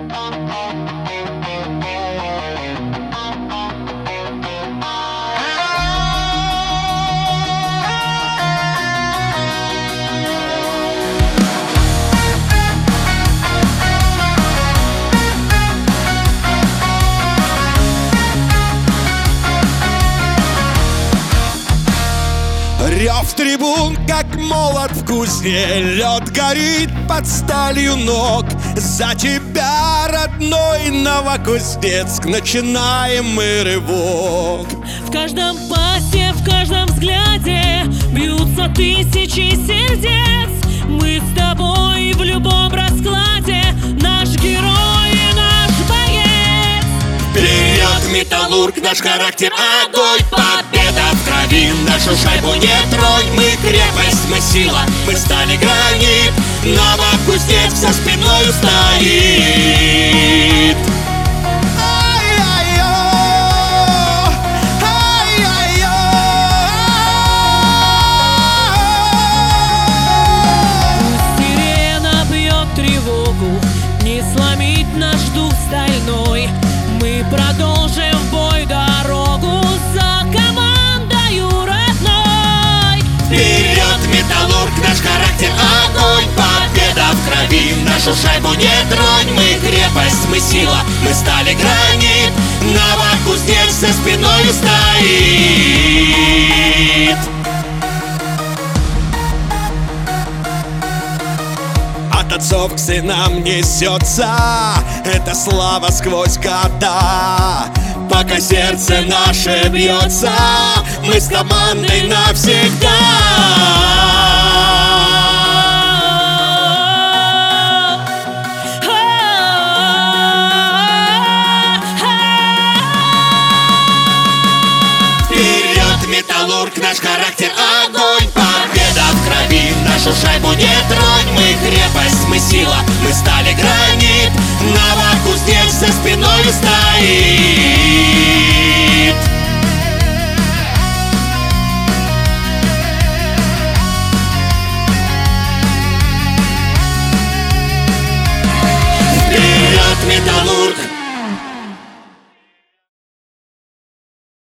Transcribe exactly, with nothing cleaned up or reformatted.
Рев трибун, как молот в кузне, лед горит под сталью ног. За тебя, родной Новокузнецк, начинаем мы рывок. В каждом пасе, в каждом взгляде бьются тысячи сердец. Мы с тобой в любом раскладе, наш герой и наш боец. Вперед, Металлург, наш характер огонь, победа в крови. Нашу шайбу не тронь, мы крепость, мы сила, мы стали гранит. Новокузнецк за спиною стоит. Не сломить наш дух стальной. Мы продолжим в бой дорогу за командою родной. Вперед, Металлург, наш характер огонь, победа в крови. Нашу шайбу не тронь, мы крепость, мы сила, мы стали гранит. Новокузнецк за спиною стоит. От отцов к сынам несется эта слава сквозь года. Пока сердце наше бьется, мы с командой навсегда. Вперед, Металлург, наш характер огонь, победа в крови. Нашу шайбу не тронь, мы крепость, мы сила, мы стали гранит. Новокузнецк за спиною стоит. Вперед, Металлург,